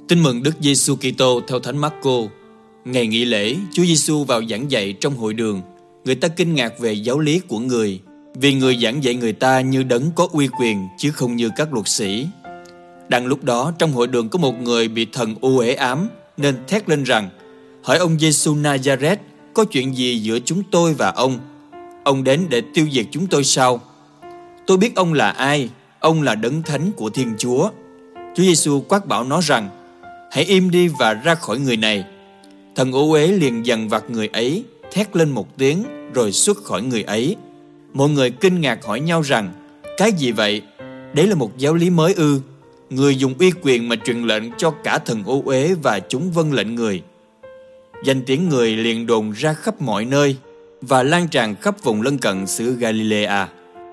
Tin mừng Đức Giêsu Kitô theo Thánh Marco. Ngày nghỉ lễ, Chúa Giêsu vào giảng dạy trong hội đường. Người ta kinh ngạc về giáo lý của Người, vì Người giảng dạy người ta như đấng có uy quyền chứ không như các luật sĩ. Đang lúc đó, trong hội đường có một người bị thần u uể ám, nên thét lên rằng: Hỡi ông Giêsu Na-za-rét, có chuyện gì giữa chúng tôi và ông? Ông đến để tiêu diệt chúng tôi sao? Tôi biết ông là ai, ông là đấng thánh của Thiên Chúa. Chúa Giêsu quát bảo nó rằng: Hãy im đi và ra khỏi người này. Thần u uế liền dằn vặt người ấy, thét lên một tiếng rồi xuất khỏi người ấy. Mọi người kinh ngạc hỏi nhau rằng: Cái gì vậy? Đấy là một giáo lý mới ư? Người dùng uy quyền mà truyền lệnh cho cả thần u uế và chúng vâng lệnh Người. Danh tiếng Người liền đồn ra khắp mọi nơi và lan tràn khắp vùng lân cận xứ Galilea.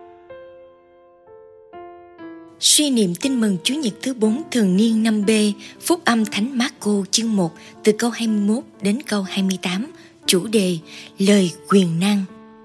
Suy niệm tin mừng Chủ nhật thứ 4 thường niên năm B, Phúc âm Thánh Marco chương 1 từ câu 21 đến câu 28, chủ đề lời quyền năng.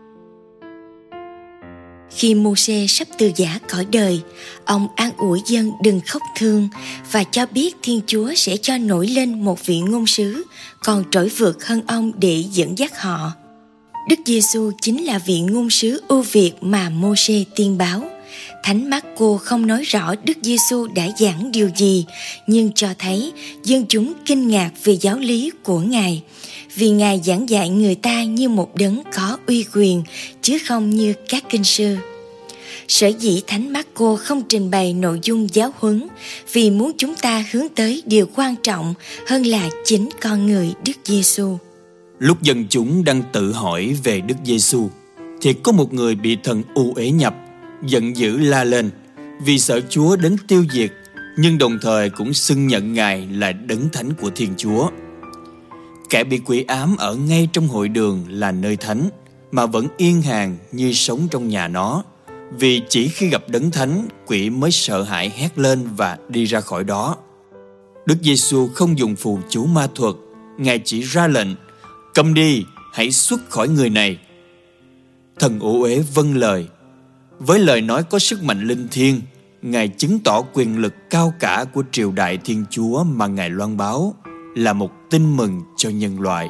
Khi Mô-sê sắp từ giã cõi đời, ông an ủi dân đừng khóc thương và cho biết Thiên Chúa sẽ cho nổi lên một vị ngôn sứ còn trỗi vượt hơn ông để dẫn dắt họ. Đức Giêsu chính là vị ngôn sứ ưu việt mà Mô-sê tiên báo. Thánh Marco không nói rõ Đức Giêsu đã giảng điều gì, nhưng cho thấy dân chúng kinh ngạc về giáo lý của Ngài, vì Ngài giảng dạy người ta như một đấng có uy quyền, chứ không như các kinh sư. Sở dĩ Thánh Marco không trình bày nội dung giáo huấn, vì muốn chúng ta hướng tới điều quan trọng hơn là chính con người Đức Giêsu. Lúc dân chúng đang tự hỏi về Đức Giêsu, thì có một người bị thần u uế nhập, giận dữ la lên vì sợ Chúa đến tiêu diệt, nhưng đồng thời cũng xưng nhận Ngài là đấng thánh của Thiên Chúa. Kẻ bị quỷ ám ở ngay trong hội đường là nơi thánh, mà vẫn yên hàng như sống trong nhà nó, vì chỉ khi gặp đấng thánh, quỷ mới sợ hãi hét lên và đi ra khỏi đó. Đức Giêsu không dùng phù chú ma thuật, Ngài chỉ ra lệnh: Câm đi, hãy xuất khỏi người này. Thần u uế vâng lời. Với lời nói có sức mạnh linh thiêng, Ngài chứng tỏ quyền lực cao cả của triều đại Thiên Chúa mà Ngài loan báo là một tin mừng cho nhân loại.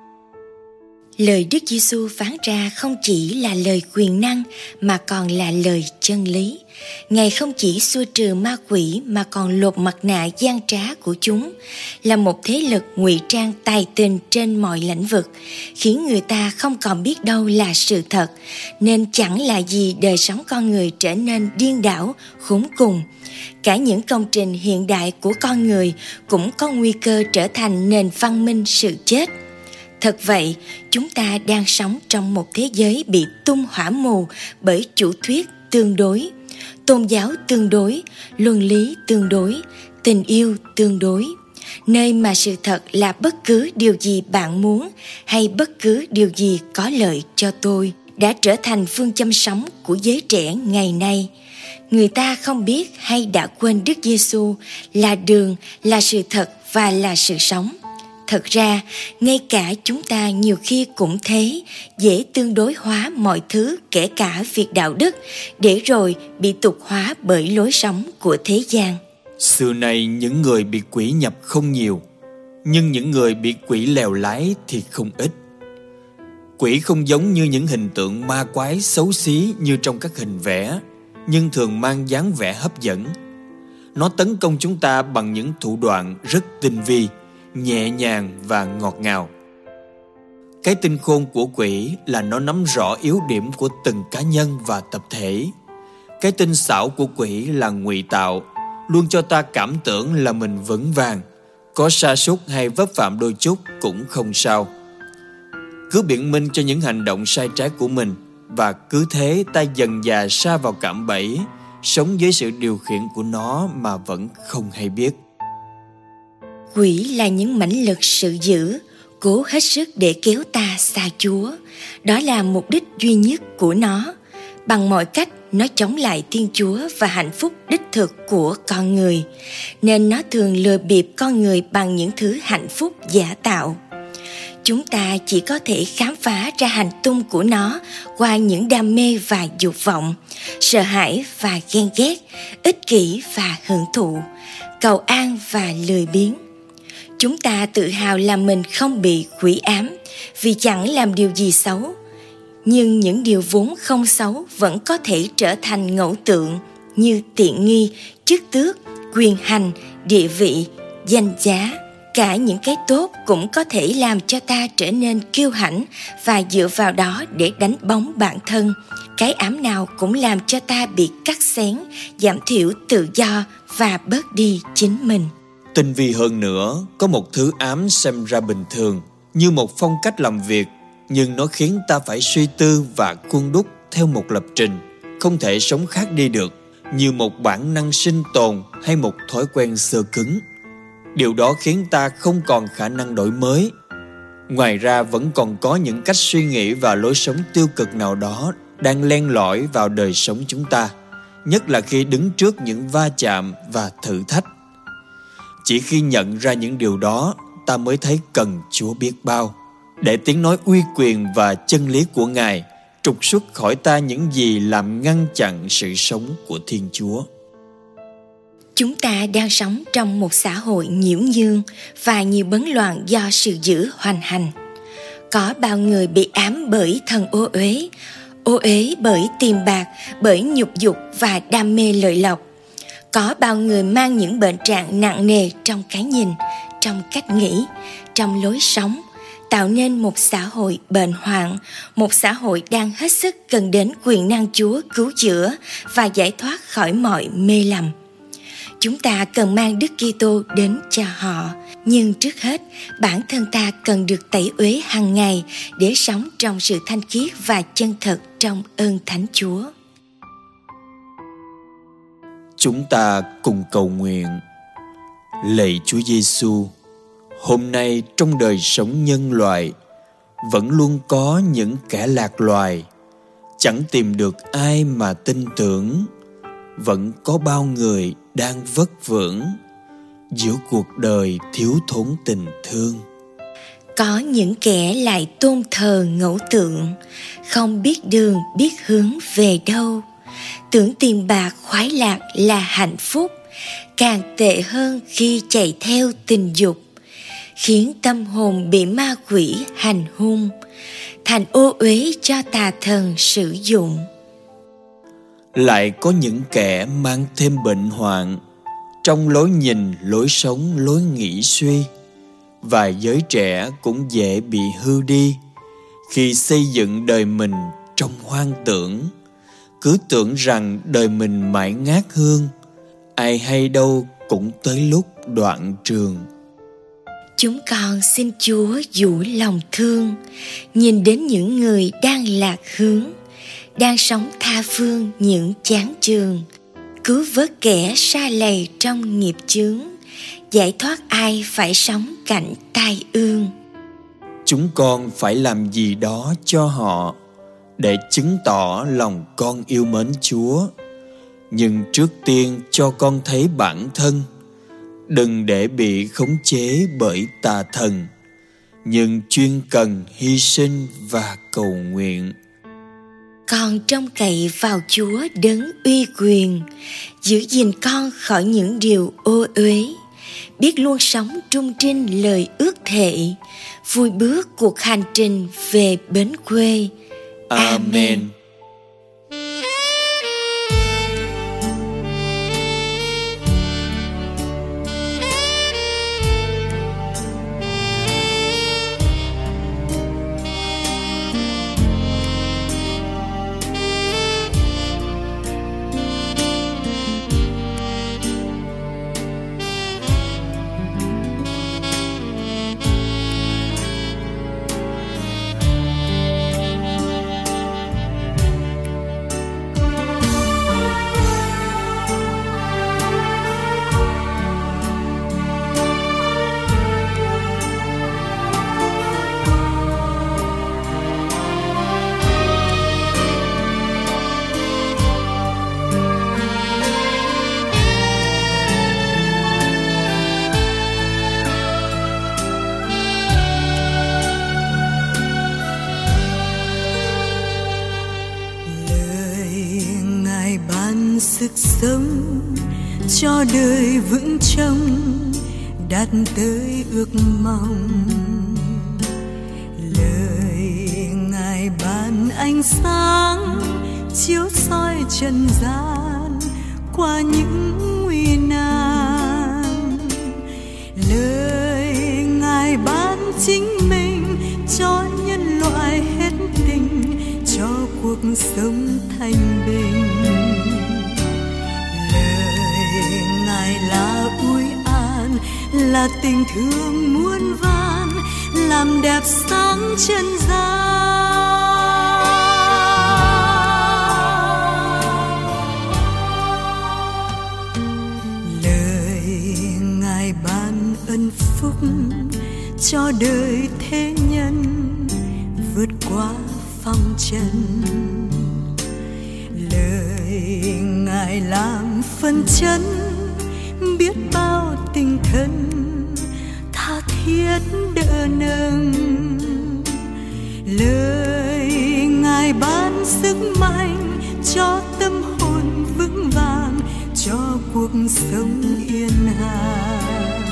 Lời Đức Giêsu phán ra không chỉ là lời quyền năng mà còn là lời chân lý. Ngài không chỉ xua trừ ma quỷ mà còn lột mặt nạ gian trá của chúng, là một thế lực ngụy trang tài tình trên mọi lĩnh vực, khiến người ta không còn biết đâu là sự thật, nên chẳng là gì đời sống con người trở nên điên đảo, khốn cùng. Cả những công trình hiện đại của con người cũng có nguy cơ trở thành nền văn minh sự chết. Thật vậy, chúng ta đang sống trong một thế giới bị tung hỏa mù bởi chủ thuyết tương đối, tôn giáo tương đối, luân lý tương đối, tình yêu tương đối, nơi mà sự thật là bất cứ điều gì bạn muốn hay bất cứ điều gì có lợi cho tôi đã trở thành phương châm sống của giới trẻ ngày nay. Người ta không biết hay đã quên Đức Giêsu là đường, là sự thật và là sự sống. Thật ra, ngay cả chúng ta nhiều khi cũng thế, dễ tương đối hóa mọi thứ, kể cả việc đạo đức, để rồi bị tục hóa bởi lối sống của thế gian. Xưa nay những người bị quỷ nhập không nhiều, nhưng những người bị quỷ lèo lái thì không ít. Quỷ không giống như những hình tượng ma quái xấu xí như trong các hình vẽ, nhưng thường mang dáng vẻ hấp dẫn. Nó tấn công chúng ta bằng những thủ đoạn rất tinh vi, nhẹ nhàng và ngọt ngào. Cái tinh khôn của quỷ là nó nắm rõ yếu điểm của từng cá nhân và tập thể. Cái tinh xảo của quỷ là ngụy tạo, luôn cho ta cảm tưởng là mình vững vàng, có sa sút hay vấp phạm đôi chút cũng không sao. Cứ biện minh cho những hành động sai trái của mình, và cứ thế ta dần dà sa vào cạm bẫy, sống dưới sự điều khiển của nó mà vẫn không hay biết. Quỷ là những mãnh lực sự dữ, cố hết sức để kéo ta xa Chúa. Đó là mục đích duy nhất của nó. Bằng mọi cách, nó chống lại Thiên Chúa và hạnh phúc đích thực của con người, nên nó thường lừa bịp con người bằng những thứ hạnh phúc giả tạo. Chúng ta chỉ có thể khám phá ra hành tung của nó qua những đam mê và dục vọng, sợ hãi và ghen ghét, ích kỷ và hưởng thụ, cầu an và lười biếng. Chúng ta tự hào là mình không bị quỷ ám vì chẳng làm điều gì xấu. Nhưng những điều vốn không xấu vẫn có thể trở thành ngẫu tượng như tiện nghi, chức tước, quyền hành, địa vị, danh giá. Cả những cái tốt cũng có thể làm cho ta trở nên kiêu hãnh và dựa vào đó để đánh bóng bản thân. Cái ám nào cũng làm cho ta bị cắt xén, giảm thiểu tự do và bớt đi chính mình. Tinh vi hơn nữa, có một thứ ám xem ra bình thường như một phong cách làm việc, nhưng nó khiến ta phải suy tư và khuôn đúc theo một lập trình, không thể sống khác đi được, như một bản năng sinh tồn hay một thói quen xơ cứng. Điều đó khiến ta không còn khả năng đổi mới. Ngoài ra vẫn còn có những cách suy nghĩ và lối sống tiêu cực nào đó đang len lỏi vào đời sống chúng ta, nhất là khi đứng trước những va chạm và thử thách. Chỉ khi nhận ra những điều đó, ta mới thấy cần Chúa biết bao, để tiếng nói uy quyền và chân lý của Ngài trục xuất khỏi ta những gì làm ngăn chặn sự sống của Thiên Chúa. Chúng ta đang sống trong một xã hội nhiễu nhương và nhiều bấn loạn do sự dữ hoành hành. Có bao người bị ám bởi thần ô uế bởi tiền bạc, bởi nhục dục và đam mê lợi lộc. Có bao người mang những bệnh trạng nặng nề trong cái nhìn, trong cách nghĩ, trong lối sống, tạo nên một xã hội bệnh hoạn, một xã hội đang hết sức cần đến quyền năng Chúa cứu chữa và giải thoát khỏi mọi mê lầm. Chúng ta cần mang Đức Kitô đến cho họ, nhưng trước hết, bản thân ta cần được tẩy uế hàng ngày để sống trong sự thanh khiết và chân thật trong ơn Thánh Chúa. Chúng ta cùng cầu nguyện. Lạy Chúa Giêsu, hôm nay trong đời sống nhân loại vẫn luôn có những kẻ lạc loài, chẳng tìm được ai mà tin tưởng. Vẫn có bao người đang vất vưởng giữa cuộc đời thiếu thốn tình thương. Có những kẻ lại tôn thờ ngẫu tượng, không biết đường biết hướng về đâu. Tưởng tiền bạc khoái lạc là hạnh phúc, càng tệ hơn khi chạy theo tình dục, khiến tâm hồn bị ma quỷ hành hung, thành ô uế cho tà thần sử dụng. Lại có những kẻ mang thêm bệnh hoạn trong lối nhìn, lối sống, lối nghĩ suy, và giới trẻ cũng dễ bị hư đi khi xây dựng đời mình trong hoang tưởng, cứ tưởng rằng đời mình mãi ngát hương, ai hay đâu cũng tới lúc đoạn trường. Chúng con xin Chúa dịu lòng thương, nhìn đến những người đang lạc hướng, đang sống tha phương những chán chường, cứu vớt kẻ sa lầy trong nghiệp chướng, giải thoát ai phải sống cảnh tai ương. Chúng con phải làm gì đó cho họ để chứng tỏ lòng con yêu mến Chúa. Nhưng trước tiên cho con thấy bản thân, đừng để bị khống chế bởi tà thần, nhưng chuyên cần hy sinh và cầu nguyện. Con trông cậy vào Chúa đấng uy quyền, giữ gìn con khỏi những điều ô uế, biết luôn sống trung trinh lời ước thệ, vui bước cuộc hành trình về bến quê. Amen. Sức sống cho đời vững trông đạt tới ước mong. Lời Ngài ban ánh sáng chiếu soi trần gian qua những nguy nan. Lời Ngài ban chính mình cho nhân loại hết tình, cho cuộc sống thanh bình. Lời Ngài là ủi an, là tình thương muôn vàn, làm đẹp sáng chân gian. Lời Ngài ban ân phúc cho đời thế nhân vượt qua phong trần. Lời Ngài làm phân chân biết bao tình thân tha thiết đỡ nâng. Lời Ngài ban sức mạnh cho tâm hồn vững vàng, cho cuộc sống yên hàng.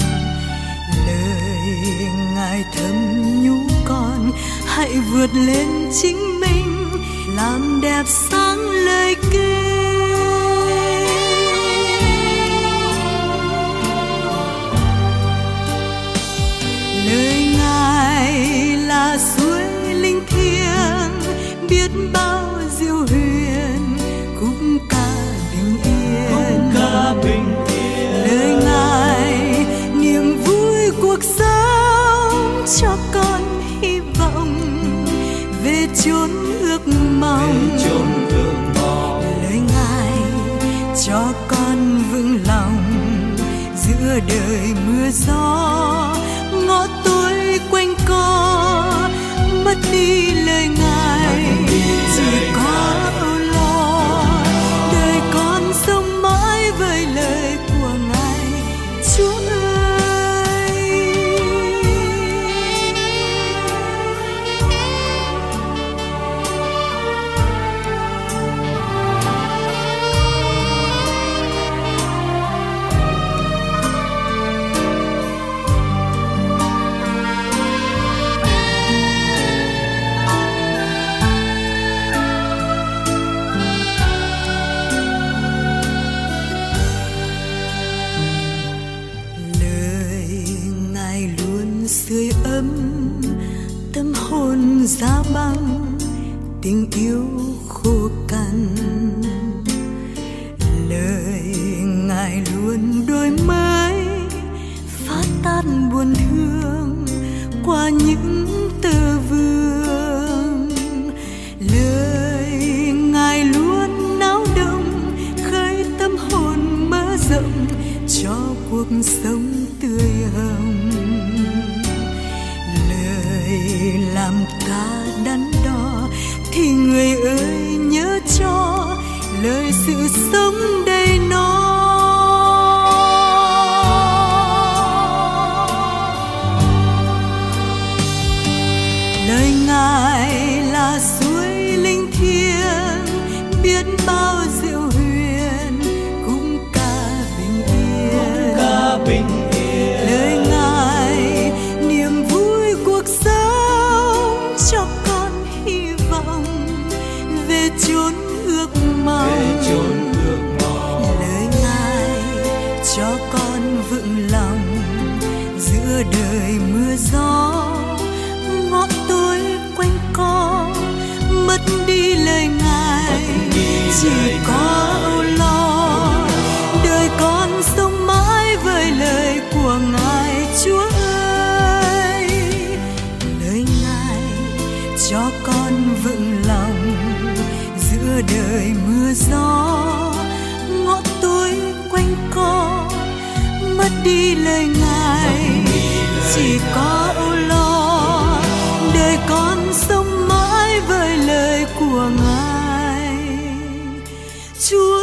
Lời Ngài thầm nhủ con hãy vượt lên chính mình, làm đẹp sáng lời kêu. Lời Ngài là suối linh thiêng, biết bao diệu huyền cũng ca bình yên. Lời Ngài niềm vui cuộc sống, cho con hy vọng về chốn ước mong. Lời Ngài cho con vững lòng giữa đời mưa gió, ngõ tối quanh co mất đi lời Ngài, chỉ có âu lo. Đời con sống mãi với lời của Ngài, Chúa ơi. Sưởi ấm tâm hồn giá băng, tình yêu khô cằn. Lời Ngài luôn đổi mới, phá tan buồn thương qua những tờ vương. Lời Ngài luôn náo động, khơi tâm hồn mở rộng cho cuộc sống tươi hồng. Làm ta đắn đo thì người ơi nhớ cho lời sự sống đầy nó. Lời Ngài là suối linh thiêng, biết bao diệu huyền cũng ca bình yên. Lời Ngài niềm vui cuộc sống, cho con hy vọng về chốn ước mong. Lời Ngài cho con vững lòng giữa đời mưa gió, ngõ tối quanh co mất đi lời Ngài, chỉ có âu lo. Đời con sống mãi với lời của Ngài, Chúa ơi. Lời Ngài cho con vững lòng giữa đời mưa gió, ngõ tối quanh co mất đi lời Ngài, chỉ có âu lo. Đời con sống mãi với lời của Ngài, Chúa